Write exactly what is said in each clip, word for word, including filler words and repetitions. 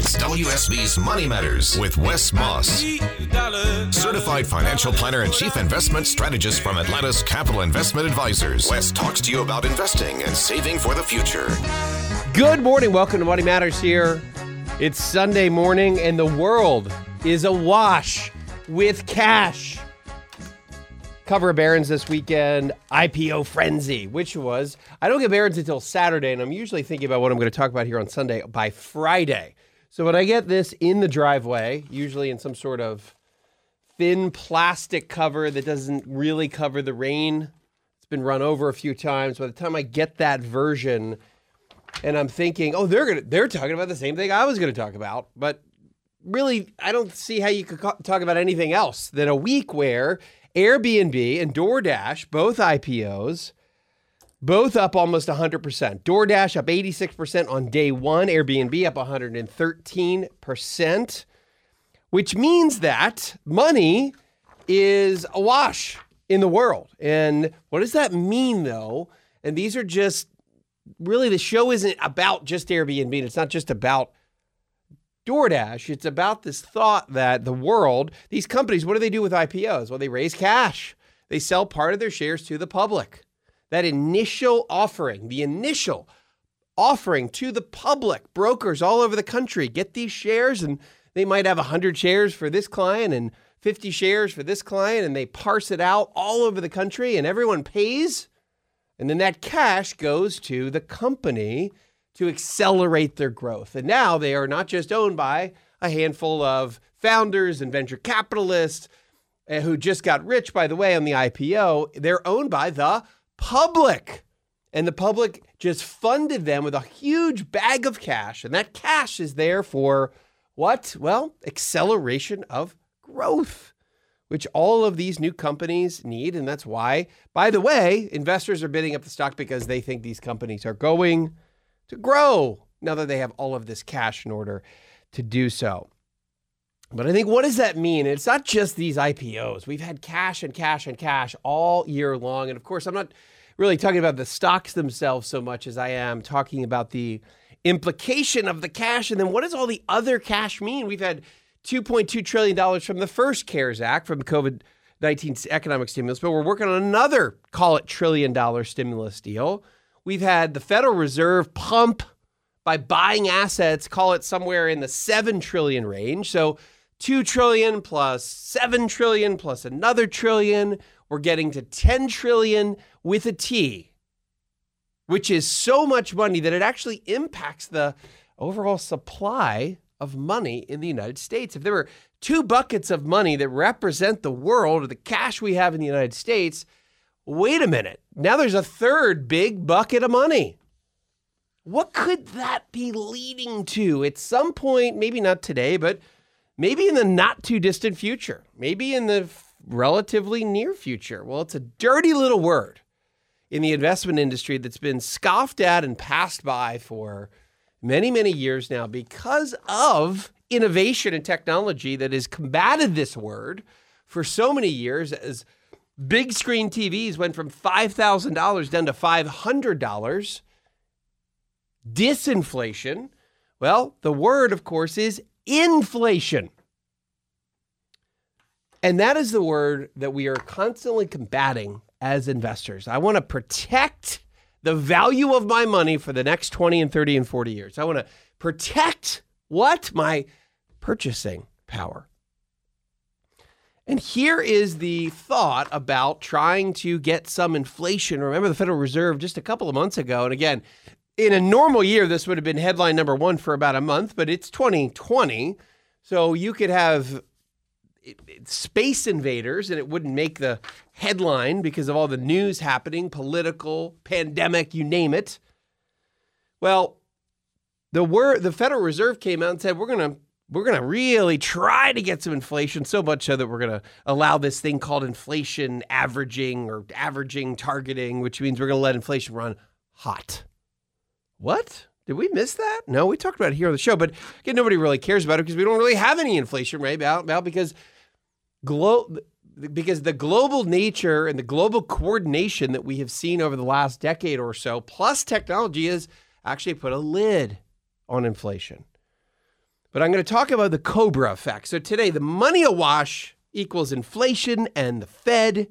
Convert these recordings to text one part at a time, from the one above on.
is W S B's Money Matters with Wes Moss, certified financial planner and chief investment strategist from Atlanta's Capital Investment Advisors. Wes talks to you about investing and saving for the future. Good morning. Welcome to Money Matters here. It's Sunday morning and the world is awash with cash. Cover of Barron's this weekend, I P O frenzy, which was, I don't get Barron's until Saturday, and I'm usually thinking about what I'm going to talk about here on Sunday by Friday. So when I get this in the driveway, usually in some sort of thin plastic cover that doesn't really cover the rain, it's been run over a few times. By the time I get that version, and I'm thinking, oh, they're gonna, they're talking about the same thing I was going to talk about, but really, I don't see how you could co- talk about anything else than a week where Airbnb and DoorDash, both I P Os, both up almost one hundred percent. DoorDash up eighty-six percent on day one, Airbnb up one hundred thirteen percent, which means that money is awash in the world. And what does that mean, though? And these are just, really, the show isn't about just Airbnb. It's not just about DoorDash. It's about this thought that the world, these companies, what do they do with I P Os? Well, they raise cash. They sell part of their shares to the public. That initial offering, the initial offering to the public, brokers all over the country get these shares, and they might have one hundred shares for this client and fifty shares for this client, and they parse it out all over the country, and everyone pays. And then that cash goes to the company to accelerate their growth. And now they are not just owned by a handful of founders and venture capitalists who just got rich, by the way, on the I P O. They're owned by the public. And the public just funded them with a huge bag of cash. And that cash is there for what? Well, acceleration of growth, which all of these new companies need. And that's why, by the way, investors are bidding up the stock because they think these companies are going to grow now that they have all of this cash in order to do so. But I think, what does that mean? It's not just these I P Os. We've had cash and cash and cash all year long. And of course, I'm not really talking about the stocks themselves so much as I am talking about the implication of the cash. And then what does all the other cash mean? We've had two point two trillion dollars from the first CARES Act, from the COVID nineteen economic stimulus, but we're working on another, call it trillion dollar stimulus deal. We've had the Federal Reserve pump by buying assets, call it somewhere in the seven trillion range. So two trillion plus seven trillion plus another trillion, we're getting to ten trillion with a T, which is so much money that it actually impacts the overall supply of money in the United States. If there were two buckets of money that represent the world, or the cash we have in the United States, wait a minute. Now there's a third big bucket of money. What could that be leading to at some point? Maybe not today, but maybe in the not too distant future, maybe in the relatively near future. Well, it's a dirty little word in the investment industry that's been scoffed at and passed by for many, many years now because of innovation and technology that has combated this word for so many years, as big screen T Vs went from five thousand dollars down to five hundred dollars. Disinflation. Well, the word, of course, is inflation. And that is the word that we are constantly combating as investors. I want to protect the value of my money for the next twenty and thirty and forty years. I want to protect what? My purchasing power. And here is the thought about trying to get some inflation. Remember the Federal Reserve just a couple of months ago. And again, in a normal year, this would have been headline number one for about a month, but it's twenty twenty. So you could have space invaders and it wouldn't make the headline because of all the news happening, political, pandemic, you name it. Well, the word, the Federal Reserve came out and said, we're going to We're going to really try to get some inflation, so much so that we're going to allow this thing called inflation averaging or averaging targeting, which means we're going to let inflation run hot. What? Did we miss that? No, we talked about it here on the show, but again, nobody really cares about it because we don't really have any inflation right now, now because glo- because the global nature and the global coordination that we have seen over the last decade or so, plus technology, has actually put a lid on inflation. But I'm going to talk about the Cobra effect. So today, the money awash equals inflation and the Fed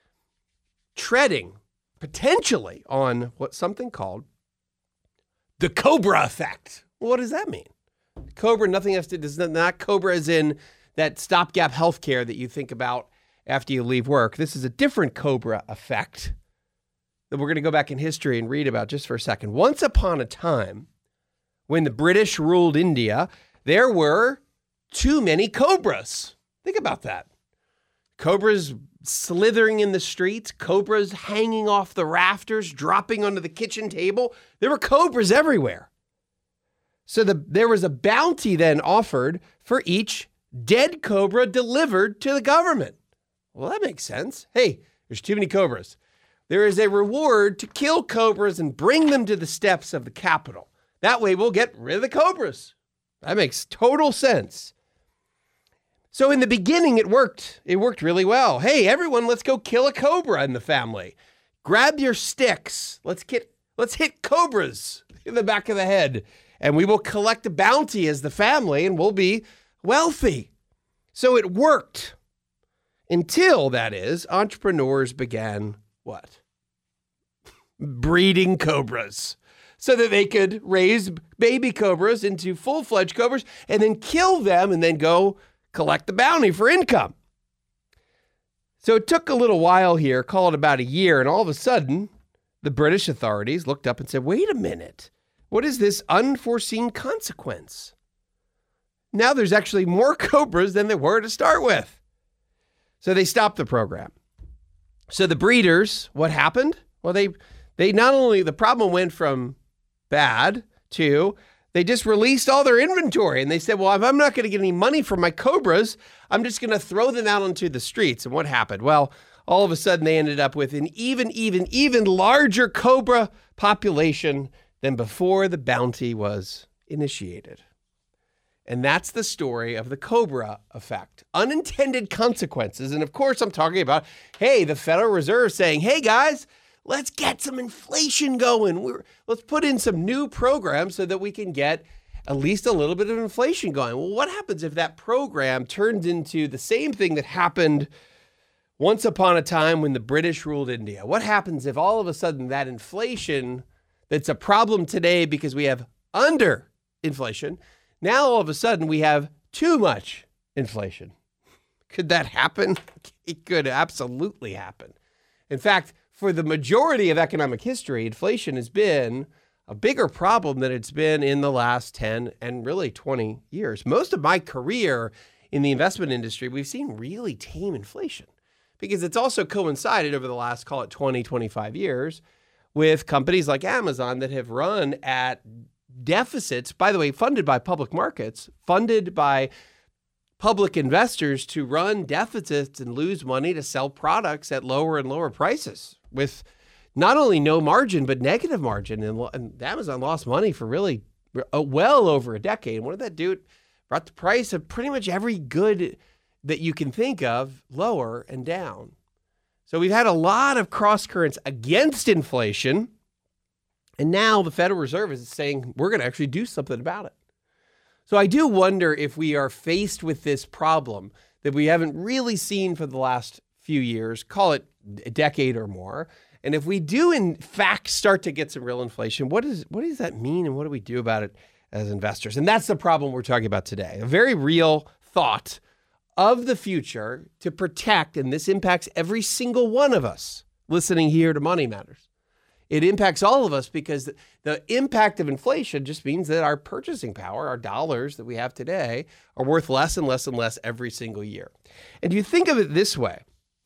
treading potentially on what's something called the Cobra effect. Well, what does that mean? Cobra, nothing else to, does not Cobra as in that stopgap healthcare that you think about after you leave work. This is a different Cobra effect that we're going to go back in history and read about just for a second. Once upon a time, when the British ruled India, there were too many cobras. Think about that. Cobras slithering in the streets, cobras hanging off the rafters, dropping onto the kitchen table. There were cobras everywhere. So the, there was a bounty then offered for each dead cobra delivered to the government. Well, that makes sense. Hey, there's too many cobras. There is a reward to kill cobras and bring them to the steps of the Capitol. That way we'll get rid of the cobras. That makes total sense. So in the beginning, it worked. It worked really well. Hey, everyone, let's go kill a cobra in the family. Grab your sticks. Let's get, let's hit cobras in the back of the head. And we will collect a bounty as the family and we'll be wealthy. So it worked until, that is, entrepreneurs began what? Breeding cobras so that they could raise baby cobras into full-fledged cobras and then kill them and then go collect the bounty for income. So it took a little while here, call it about a year, and all of a sudden, the British authorities looked up and said, wait a minute, what is this unforeseen consequence? Now there's actually more cobras than there were to start with. So they stopped the program. So the breeders, what happened? Well, they they not only, the problem went from bad to they just released all their inventory. And they said, well, if I'm not going to get any money from my cobras, I'm just going to throw them out onto the streets. And what happened? Well, all of a sudden they ended up with an even, even, even larger cobra population than before the bounty was initiated. And that's the story of the Cobra effect. Unintended consequences. And of course, I'm talking about, hey, the Federal Reserve saying, hey, guys, let's get some inflation going. We're, let's put in some new programs so that we can get at least a little bit of inflation going. Well, what happens if that program turns into the same thing that happened once upon a time when the British ruled India? What happens if all of a sudden that inflation that's a problem today because we have under inflation, now all of a sudden we have too much inflation? Could that happen? It could absolutely happen. In fact, for the majority of economic history, inflation has been a bigger problem than it's been in the last ten and really twenty years. Most of my career in the investment industry, we've seen really tame inflation because it's also coincided over the last, call it twenty, twenty-five years with companies like Amazon that have run at deficits, by the way, funded by public markets, funded by public investors to run deficits and lose money to sell products at lower and lower prices with not only no margin, but negative margin. And, and Amazon lost money for really uh, well over a decade. And what did that do? It brought the price of pretty much every good that you can think of lower and down. So we've had a lot of cross currents against inflation. And now the Federal Reserve is saying we're going to actually do something about it. So I do wonder if we are faced with this problem that we haven't really seen for the last few years, call it a decade or more. And if we do, in fact, start to get some real inflation, what is what does that mean and what do we do about it as investors? And that's the problem we're talking about today. A very real thought of the future to protect, and this impacts every single one of us listening here to Money Matters. It impacts all of us because the impact of inflation just means that our purchasing power, our dollars that we have today, are worth less and less and less every single year. And you think of it this way.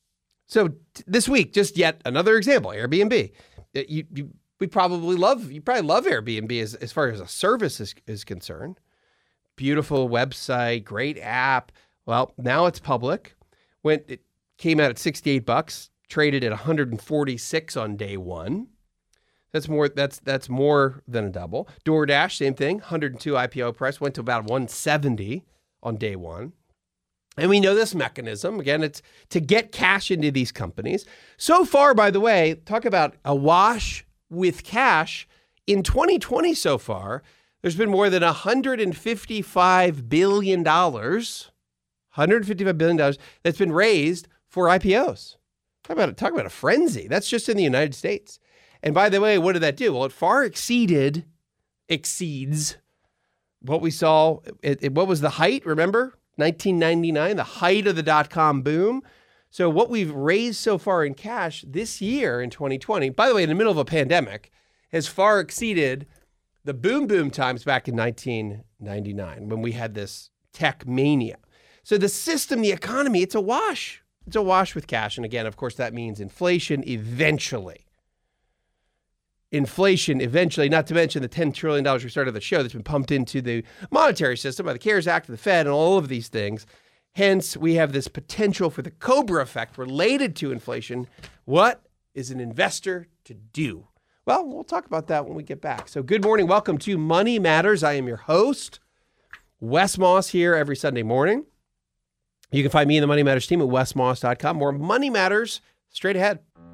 So t- this week, just yet another example, Airbnb. You, you, we probably love, you probably love Airbnb as, as far as a service is, is concerned. Beautiful website, great app. Well, now it's public. When it came out at sixty-eight bucks, traded at one hundred forty-six on day one. That's more. That's that's more than a double. DoorDash, same thing. one hundred two I P O price, went to about one seventy on day one. And we know this mechanism. Again, it's to get cash into these companies. So far, by the way, talk about a wash with cash. In twenty twenty so far, There's been more than one hundred fifty-five billion dollars, one hundred fifty-five billion dollars that's been raised for I P Os. Talk about, talk about a frenzy. That's just in the United States. And by the way, what did that do? Well, it far exceeded, exceeds what we saw. It, it, what was the height? Remember? nineteen ninety-nine, the height of the dot-com boom. So what we've raised so far in cash this year in twenty twenty, by the way, in the middle of a pandemic, has far exceeded the boom boom times back in nineteen ninety-nine when we had this tech mania. So the system, the economy, it's a wash. It's a wash with cash. And again, of course, that means inflation eventually. Inflation eventually, not to mention the ten trillion dollars we started the show that's been pumped into the monetary system by the CARES Act, the Fed, and all of these things. Hence, we have this potential for the Cobra effect related to inflation. What is an investor to do? Well, we'll talk about that when we get back. So good morning. Welcome to Money Matters. I am your host, Wes Moss, here every Sunday morning. You can find me and the Money Matters team at wes moss dot com. More Money Matters straight ahead.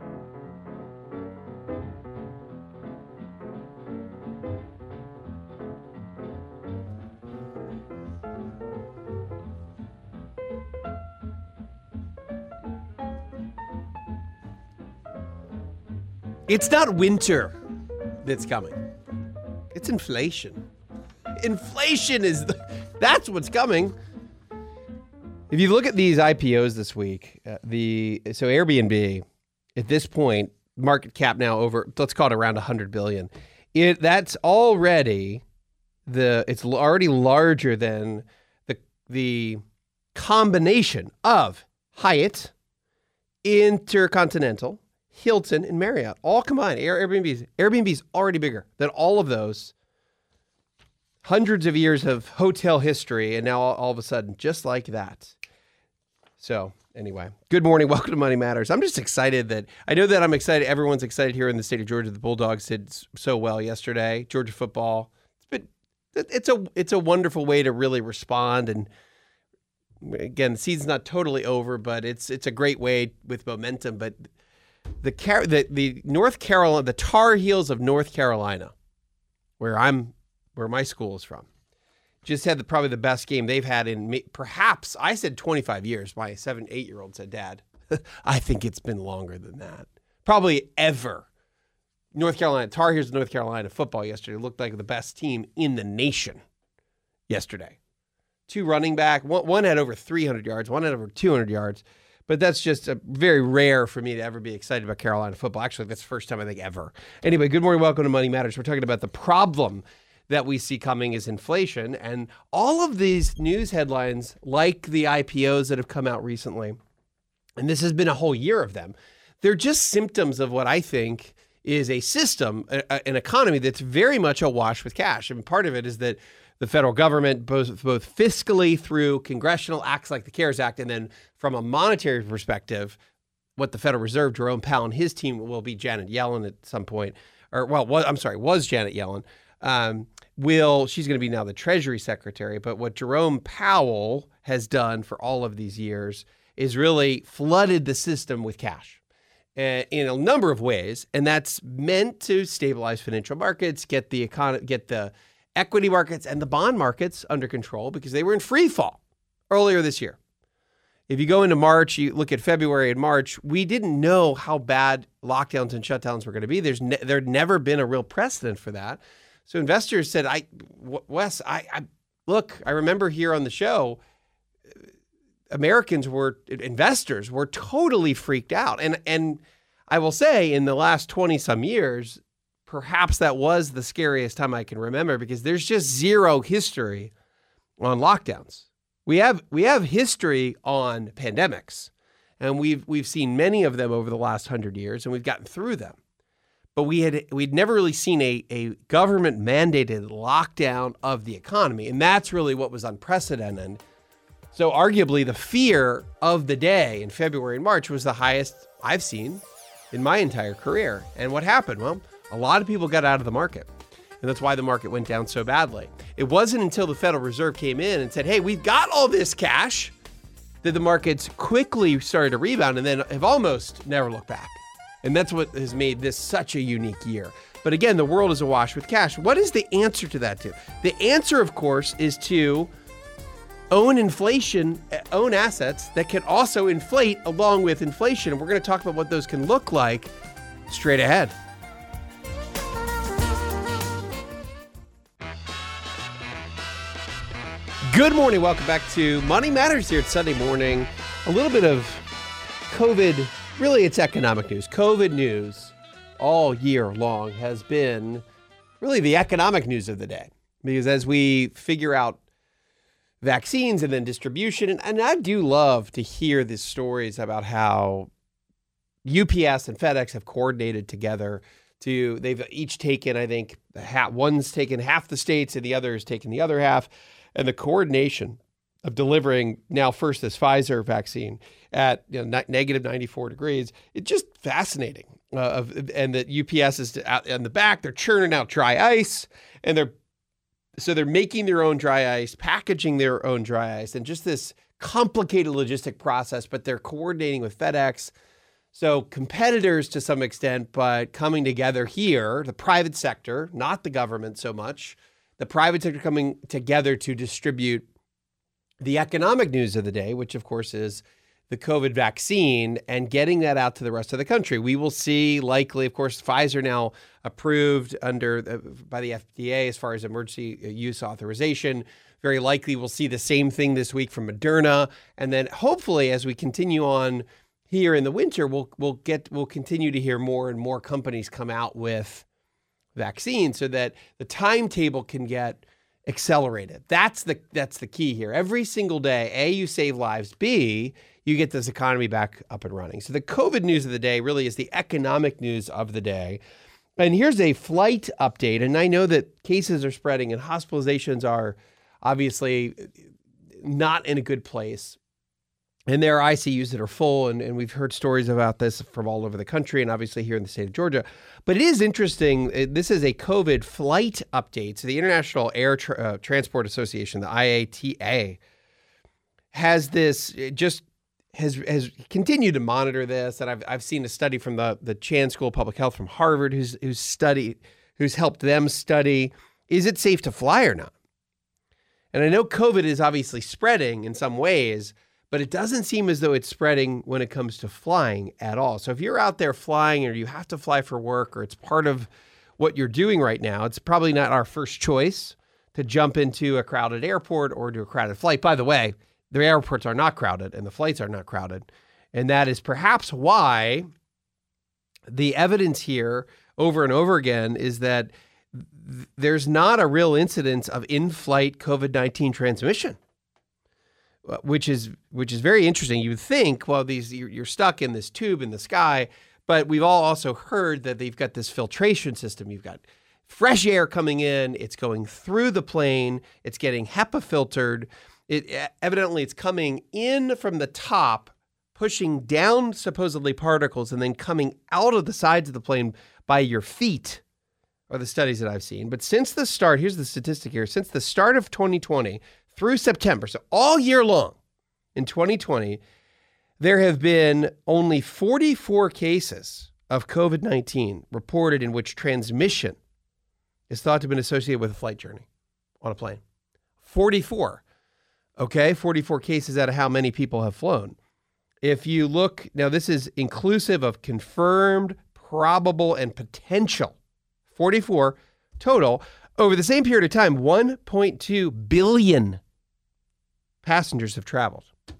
It's not winter that's coming. It's inflation. Inflation is, the, that's what's coming. If you look at these I P Os this week, uh, the so Airbnb, at this point, market cap now over, let's call it around one hundred billion dollars. It that's already the it's already larger than the the combination of Hyatt, Intercontinental, Hilton, and Marriott, all combined. Air, Airbnb's, Airbnb's already bigger than all of those. Hundreds of years of hotel history, and now all, all of a sudden, just like that. So anyway, good morning. Welcome to Money Matters. I'm just excited that, I know that I'm excited. Everyone's excited here in the state of Georgia. The Bulldogs did so well yesterday. Georgia football. It's been, it's a, it's a wonderful way to really respond. And again, the season's not totally over, but it's, it's a great way with momentum. But The, the the North Carolina, the Tar Heels of North Carolina, where I'm, where my school is from, just had the, probably the best game they've had in perhaps, I said twenty-five years. My seven, eight year old said, Dad, I think it's been longer than that. Probably ever. North Carolina, Tar Heels of North Carolina football yesterday looked like the best team in the nation yesterday. Two running back, one, one had over three hundred yards, one had over two hundred yards. But that's just a very rare for me to ever be excited about Carolina football. Actually, that's the first time I think ever. Anyway, good morning. Welcome to Money Matters. We're talking about the problem that we see coming is inflation. And all of these news headlines, like the I P Os that have come out recently, and this has been a whole year of them, they're just symptoms of what I think is a system, a, an economy that's very much awash with cash. And part of it is that the federal government, both, both fiscally through congressional acts like the CARES Act, and then from a monetary perspective, what the Federal Reserve, Jerome Powell and his team will be Janet Yellen at some point, or well, was, I'm sorry, was Janet Yellen, um, will, she's going to be now the Treasury Secretary, but what Jerome Powell has done for all of these years is really flooded the system with cash uh, in a number of ways, and that's meant to stabilize financial markets, get the economy, get the equity markets and the bond markets under control because they were in free fall earlier this year. If you go into March, you look at February and March, we didn't know how bad lockdowns and shutdowns were going to be. There's ne- there'd never been a real precedent for that. So investors said, "I, Wes, I, I look, I remember here on the show, Americans were, investors were totally freaked out. And, and I will say in the last twenty some years, perhaps that was the scariest time I can remember because there's just zero history on lockdowns. We have we have history on pandemics, and we've we've seen many of them over the last hundred years, and we've gotten through them. But we had we'd never really seen a, a government mandated lockdown of the economy, and that's really what was unprecedented. So arguably the fear of the day in February and March was the highest I've seen in my entire career. And what happened? Well, a lot of people got out of the market, and that's why the market went down so badly. It wasn't until the Federal Reserve came in and said, hey, we've got all this cash, that the markets quickly started to rebound and then have almost never looked back. And that's what has made this such a unique year. But again, the world is awash with cash. What is the answer to that, too? The answer, of course, is to own inflation, own assets that can also inflate along with inflation. And we're going to talk about what those can look like straight ahead. Good morning. Welcome back to Money Matters here. It's Sunday morning. A little bit of COVID, really it's economic news. COVID news all year long has been really the economic news of the day. Because as we figure out vaccines and then distribution, and, and I do love to hear these stories about how U P S and FedEx have coordinated together to, they've each taken, I think, half, one's taken half the states and the other has taken the other half. And the coordination of delivering now first this Pfizer vaccine at you know, negative ninety-four degrees, it's just fascinating. Uh, of, and the U P S is out in the back, they're churning out dry ice, and they're so they're making their own dry ice, packaging their own dry ice, and just this complicated logistic process, but they're coordinating with FedEx. So competitors to some extent, but coming together here, the private sector, not the government so much, the private sector coming together to distribute the economic news of the day, which of course is the COVID vaccine, and getting that out to the rest of the country. We will see likely, of course, Pfizer now approved under the, by the F D A as far as emergency use authorization. Very likely we'll see the same thing this week from Moderna. And then hopefully as we continue on here in the winter, we'll we'll get we'll continue to hear more and more companies come out with vaccines so that the timetable can get accelerated. That's the that's the key here. Every single day, A, you save lives. B, you get this economy back up and running. So the COVID news of the day really is the economic news of the day. And here's a flight update. And I know that cases are spreading and hospitalizations are obviously not in a good place. And there are I C Us that are full, and, and we've heard stories about this from all over the country and obviously here in the state of Georgia. But it is interesting. This is a COVID flight update. So the International Air Tra- uh, Transport Association, the I A T A, has this, just has has continued to monitor this. And I've I've seen a study from the, the Chan School of Public Health from Harvard who's who's studied, who's helped them study, is it safe to fly or not? And I know COVID is obviously spreading in some ways, but it doesn't seem as though it's spreading when it comes to flying at all. So if you're out there flying or you have to fly for work or it's part of what you're doing right now, it's probably not our first choice to jump into a crowded airport or do a crowded flight. By the way, the airports are not crowded and the flights are not crowded. And that is perhaps why the evidence here over and over again is that th- there's not a real incidence of in-flight COVID nineteen transmission. Which is which is very interesting. You would think, well, these you're, you're stuck in this tube in the sky, but we've all also heard that they've got this filtration system. You've got fresh air coming in. It's going through the plane. It's getting HEPA filtered. It evidently it's coming in from the top, pushing down supposedly particles, and then coming out of the sides of the plane by your feet. Are the studies that I've seen. But since the start, here's the statistic here. Since the start of twenty twenty. Through September, so all year long in twenty twenty, there have been only forty-four cases of COVID nineteen reported in which transmission is thought to have been associated with a flight journey on a plane. forty-four. Okay, forty-four cases out of how many people have flown. If you look, now this is inclusive of confirmed, probable, and potential. forty-four total. Over the same period of time, one point two billion passengers have traveled.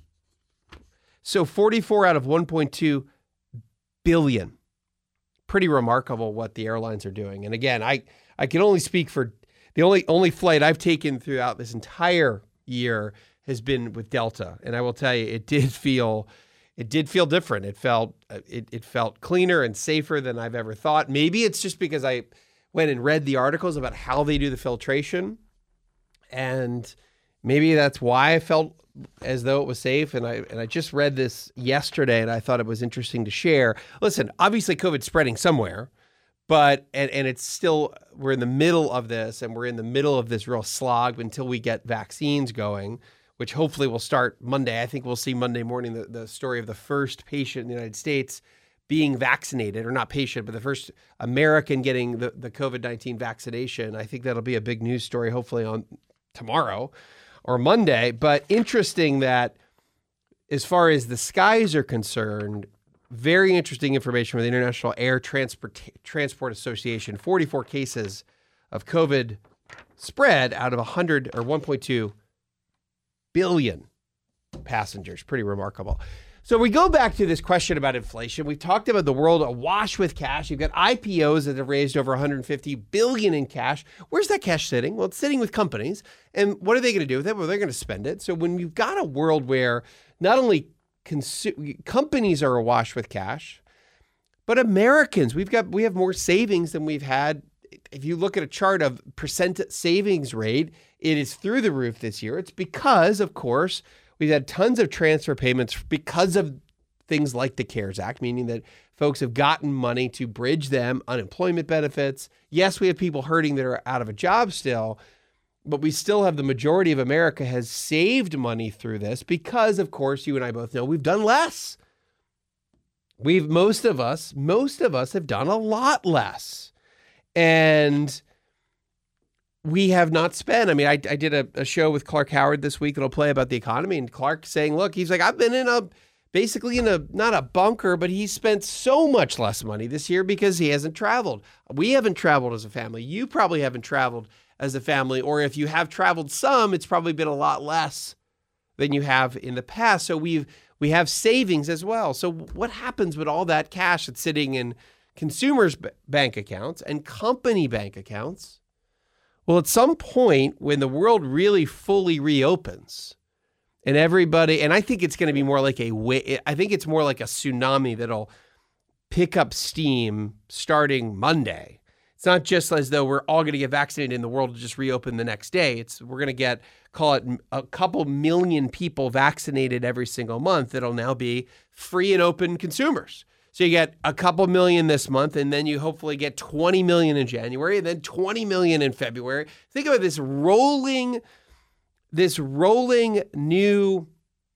So forty-four out of one point two billion. Pretty remarkable what the airlines are doing. And again, I, I can only speak for the only only flight I've taken throughout this entire year has been with Delta. And I will tell you, it did feel it did feel different. It felt it, it felt cleaner and safer than I've ever thought. Maybe it's just because I went and read the articles about how they do the filtration. And maybe that's why I felt as though it was safe. And I and I just read this yesterday and I thought it was interesting to share. Listen, obviously COVID's spreading somewhere, but and, and it's still, we're in the middle of this and we're in the middle of this real slog until we get vaccines going, which hopefully will start Monday. I think we'll see Monday morning the, the story of the first patient in the United States being vaccinated, or not patient, but the first American getting the, the COVID nineteen vaccination. I think that'll be a big news story, hopefully on tomorrow or Monday. But interesting that as far as the skies are concerned, very interesting information from the International Air Transport, Transport Association. forty-four cases of COVID spread out of one hundred or one point two billion passengers. Pretty remarkable. So we go back to this question about inflation. We've talked about the world awash with cash. You've got I P Os that have raised over one hundred fifty billion dollars in cash. Where's that cash sitting? Well, it's sitting with companies. And what are they going to do with it? Well, they're going to spend it. So when you've got a world where not only consu- companies are awash with cash, but Americans, we've got we have more savings than we've had. If you look at a chart of percent savings rate, it is through the roof this year. It's because, of course, we've had tons of transfer payments because of things like the CARES Act, meaning that folks have gotten money to bridge them, unemployment benefits. Yes, we have people hurting that are out of a job still, but we still have the majority of America has saved money through this because, of course, you and I both know we've done less. We've, most of us, most of us have done a lot less. And we have not spent. I mean, I, I did a, a show with Clark Howard this week that'll play about the economy. And Clark saying, look, he's like, I've been in a, basically in a, not a bunker, but he's spent so much less money this year because he hasn't traveled. We haven't traveled as a family. You probably haven't traveled as a family. Or if you have traveled some, it's probably been a lot less than you have in the past. So we've, we have savings as well. So what happens with all that cash that's sitting in consumers' bank accounts and company bank accounts? Well, at some point when the world really fully reopens and everybody, and I think it's going to be more like a, I think it's more like a tsunami that'll pick up steam starting Monday. It's not just as though we're all going to get vaccinated and the world will just reopen the next day. It's, we're going to get, call it a couple million people vaccinated every single month that'll now be free and open consumers. So you get a couple million this month, and then you hopefully get twenty million in January, and then twenty million in February. Think about this rolling, this rolling new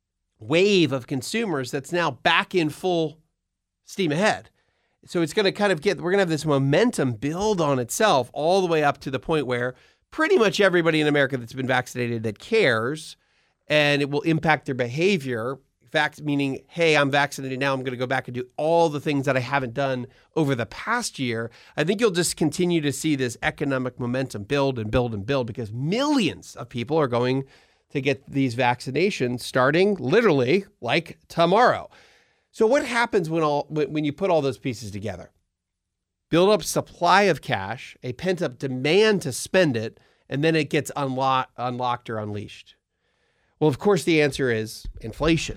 wave of consumers that's now back in full steam ahead. So it's going to kind of get, we're going to have this momentum build on itself all the way up to the point where pretty much everybody in America that's been vaccinated that cares, and it will impact their behavior. Fact, meaning, hey, I'm vaccinated now, I'm going to go back and do all the things that I haven't done over the past year. I think you'll just continue to see this economic momentum build and build and build because millions of people are going to get these vaccinations starting literally like tomorrow. So what happens when all when you put all those pieces together? Build up supply of cash, a pent-up demand to spend it, and then it gets unlocked, unlocked or unleashed. Well, of course, the answer is inflation.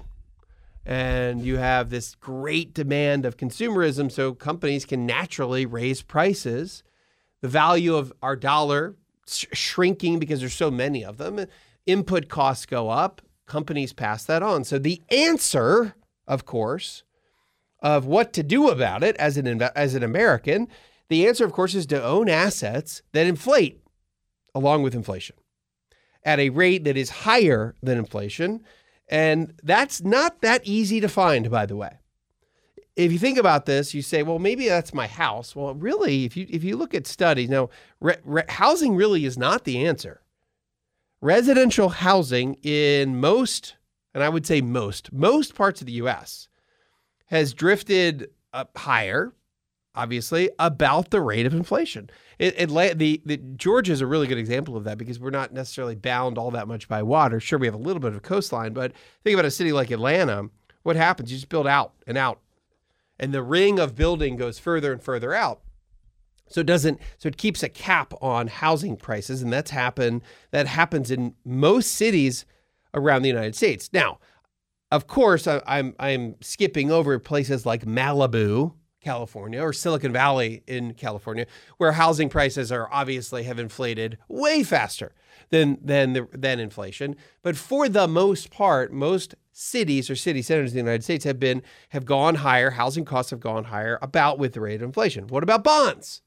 And you have this great demand of consumerism, so companies can naturally raise prices. The value of our dollar sh- shrinking because there's so many of them. Input costs go up. Companies pass that on. So the answer, of course, of what to do about it as an inv- as an American, the answer, of course, is to own assets that inflate along with inflation at a rate that is higher than inflation. And that's not that easy to find, by the way. If you think about this, you say, well, maybe that's my house. Well, really, if you if you look at studies, now, re- re- housing really is not the answer. Residential housing in most, and I would say most, most parts of the U S has drifted up higher, obviously, about the rate of inflation. It, it, the, the Georgia is a really good example of that because we're not necessarily bound all that much by water. Sure, we have a little bit of coastline, but think about a city like Atlanta. What happens? You just build out and out, and the ring of building goes further and further out. So it doesn't. So it keeps a cap on housing prices, and that's happen. That happens in most cities around the United States. Now, of course, I, I'm I'm skipping over places like Malibu, California, or Silicon Valley in California, where housing prices are obviously have inflated way faster than than the, than inflation. But for the most part, most cities or city centers in the United States have been have gone higher. Housing costs have gone higher about with the rate of inflation. What about bonds?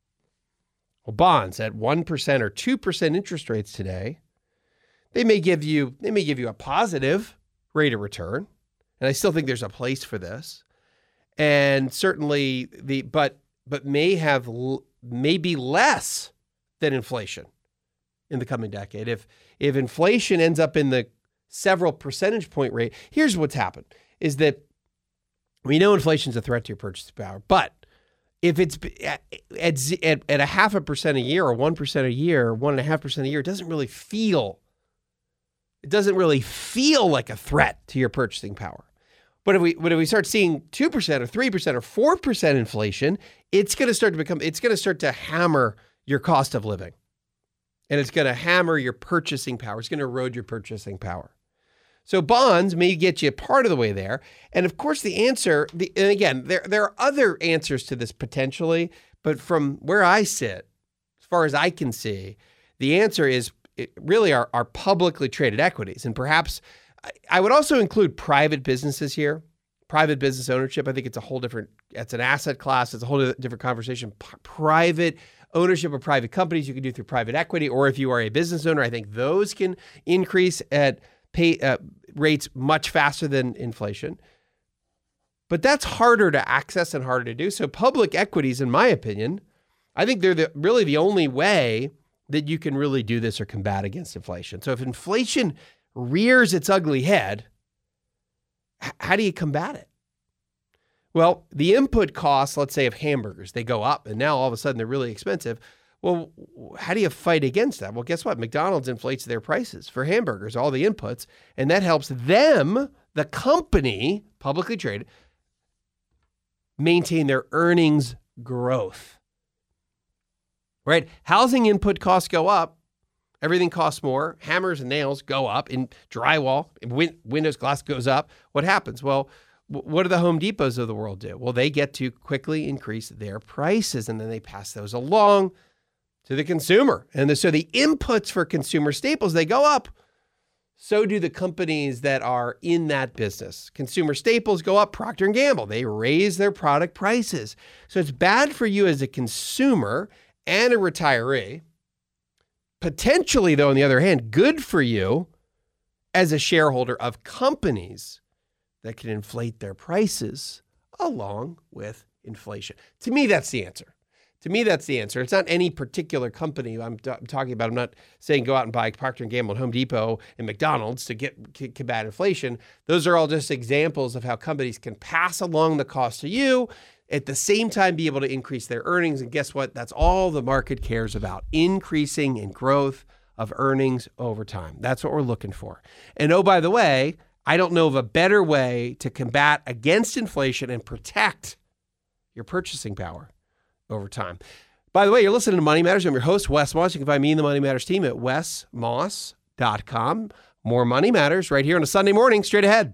Well, bonds at one percent or two percent interest rates today, they may give you they may give you a positive rate of return, and I still think there's a place for this. and certainly the but but may have l- maybe less than inflation in the coming decade. If if inflation ends up in the several percentage point rate, here's what's happened: is that we know inflation is a threat to your purchasing power, but if it's at, at, at a half a percent a year or one percent a year, or one and a half percent a year, it doesn't really feel, it doesn't really feel like a threat to your purchasing power. But if we, but if we start seeing two percent or three percent or four percent inflation, it's going to start to become, it's going to start to hammer your cost of living. And it's going to hammer your purchasing power. It's going to erode your purchasing power. So bonds may get you part of the way there. And of course, the answer, the, and again, there, there are other answers to this potentially, but from where I sit, as far as I can see, the answer is really our, our publicly traded equities. And perhaps I would also include private businesses here, private business ownership. I think it's a whole different, it's an asset class. It's a whole different conversation. P- private ownership of private companies you can do through private equity, or if you are a business owner, I think those can increase at pay uh, rates much faster than inflation. But that's harder to access and harder to do. So public equities, in my opinion, I think they're the, really the only way that you can really do this or combat against inflation. So if inflation rears its ugly head, h- how do you combat it? Well, the input costs, let's say, of hamburgers, they go up, and now all of a sudden they're really expensive. Well, how do you fight against that? Well, guess what? McDonald's inflates their prices for hamburgers, all the inputs, and that helps them, the company, publicly traded, maintain their earnings growth. Right? Housing input costs go up. Everything costs more. Hammers and nails go up. In drywall, win- windows, glass goes up. What happens? Well, what do the Home Depots of the world do? Well, they get to quickly increase their prices, and then they pass those along to the consumer. And the, so the inputs for consumer staples, they go up. So do the companies that are in that business. Consumer staples go up. Procter and Gamble, they raise their product prices. So it's bad for you as a consumer and a retiree. Potentially, though, on the other hand, good for you as a shareholder of companies that can inflate their prices along with inflation. To me, that's the answer. To me, that's the answer. It's not any particular company I'm, t- I'm talking about. I'm not saying go out and buy Procter and Gamble and Home Depot and McDonald's to get c- combat inflation. Those are all just examples of how companies can pass along the cost to you, at the same time be able to increase their earnings. And guess what? That's all the market cares about, increasing and growth of earnings over time. That's what we're looking for. And oh, by the way, I don't know of a better way to combat against inflation and protect your purchasing power over time. By the way, you're listening to Money Matters. I'm your host, Wes Moss. You can find me and the Money Matters team at wes moss dot com. More Money Matters right here on a Sunday morning, straight ahead.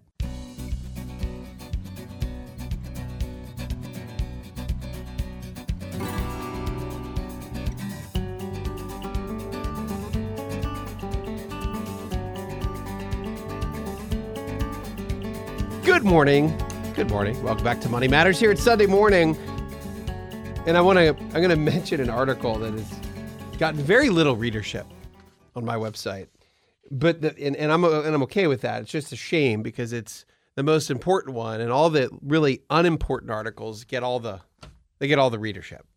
Good morning. Good morning. Welcome back to Money Matters here. It's Sunday morning. And I want to, I'm going to mention an article that has gotten very little readership on my website. But, the, and, and I'm and I'm okay with that. It's just a shame because it's the most important one, and all the really unimportant articles get all the, they get all the readership.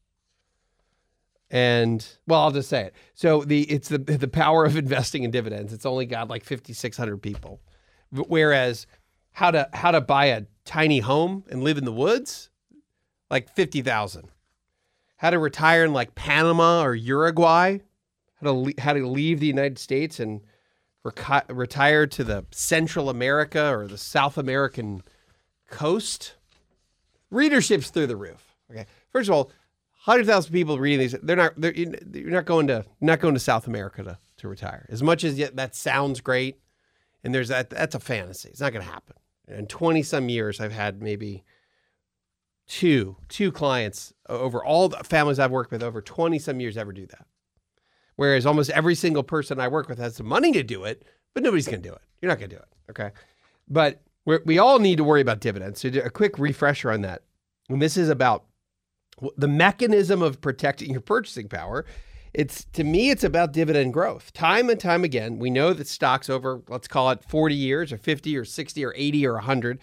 And, well, I'll just say it. So the it's the the power of investing in dividends. It's only got like fifty-six hundred people. Whereas how to how to buy a tiny home and live in the woods, like fifty thousand. How to retire in like Panama or Uruguay, how to how to leave the United States and rec- retire to the Central America or the South American coast. Readership's through the roof. Okay, first of all, one hundred thousand people reading these. They're not. They're, you're not going to not going to South America to, to retire. As much as that sounds great, and there's that. That's a fantasy. It's not going to happen. In twenty some years, I've had maybe two, two clients over all the families I've worked with over twenty some years ever do that. Whereas almost every single person I work with has the money to do it, but nobody's going to do it. You're not going to do it. Okay. But we're, we all need to worry about dividends. So a quick refresher on that. And this is about the mechanism of protecting your purchasing power. It's, to me, it's about dividend growth. Time and time again, we know that stocks over, let's call it forty years or fifty or sixty or eighty or one hundred,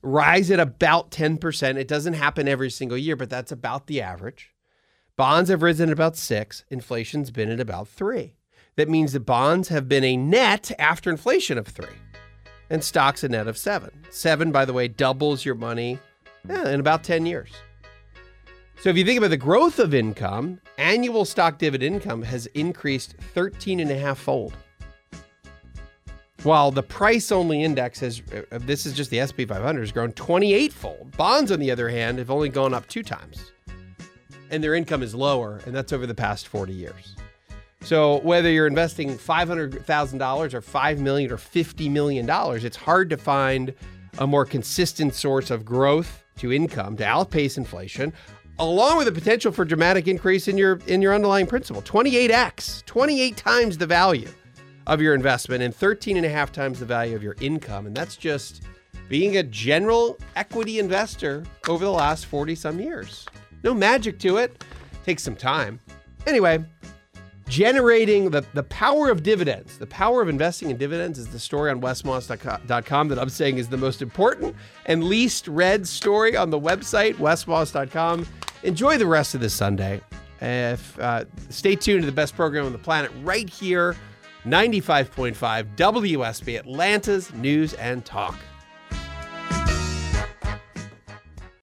rise at about ten percent. It doesn't happen every single year, but that's about the average. Bonds have risen at about six. Inflation's been at about three. That means that bonds have been a net after inflation of three, and stocks a net of seven. Seven, by the way, doubles your money eh, in about ten years. So if you think about the growth of income, annual stock dividend income has increased thirteen and a half fold. While the price-only index has, uh, this is just the S and P five hundred, has grown twenty-eight fold. Bonds, on the other hand, have only gone up two times. And their income is lower, and that's over the past forty years. So whether you're investing five hundred thousand dollars or five million dollars or fifty million dollars, it's hard to find a more consistent source of growth to income to outpace inflation, along with the potential for dramatic increase in your in your underlying principal. twenty-eight x, twenty-eight times the value of your investment and thirteen and a half times the value of your income. And that's just being a general equity investor over the last forty some years. No magic to it. Takes some time. Anyway, generating the, the power of dividends, the power of investing in dividends is the story on wes moss dot com that I'm saying is the most important and least read story on the website, wes moss dot com. Enjoy the rest of this Sunday. If, uh, stay tuned to the best program on the planet right here, ninety-five point five W S B, Atlanta's News and Talk.